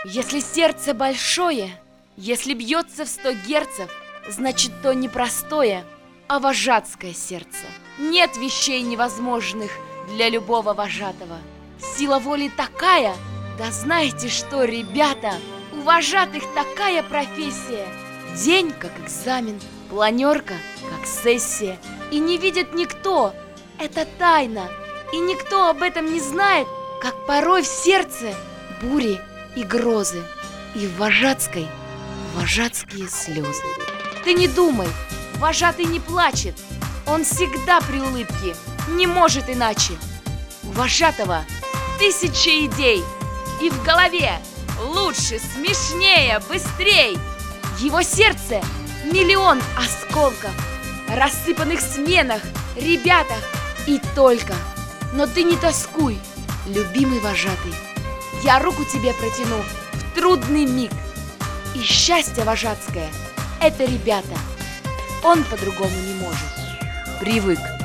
Если сердце большое, если бьется в 100 герцев, значит, то не простое, а вожатское сердце. Нет вещей невозможных для любого вожатого. Сила воли такая, да знаете что, ребята, у вожатых такая профессия. День как экзамен, планерка как сессия. И не видит никто, это тайна. И никто об этом не знает, как порой в сердце бури и грозы. И в вожатской вожатские слезы. Ты не думай, вожатый не плачет. Он всегда при улыбке, не может иначе. У вожатого 1000 идей. И в голове лучше, смешнее, быстрей. Его сердце миллион осколков, рассыпанных в сменах, ребятах и только. Но ты не тоскуй, любимый вожатый. Я руку тебе протяну в трудный миг. И счастье вожатское — это, ребята, он по-другому не может. Привык.